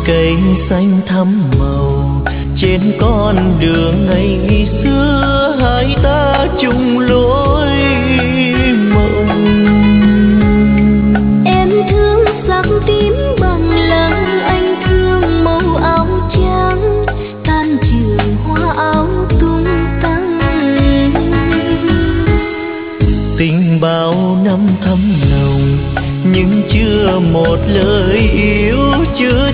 cây xanh thắm màu trên con đường ngày xưa hai ta chung lối mộng. Em thương sắc tím bằng lăng, anh thương màu áo trắng, tan trường hoa áo tung tăng. Tình bao năm thắm nồng nhưng chưa một lời yêu chưa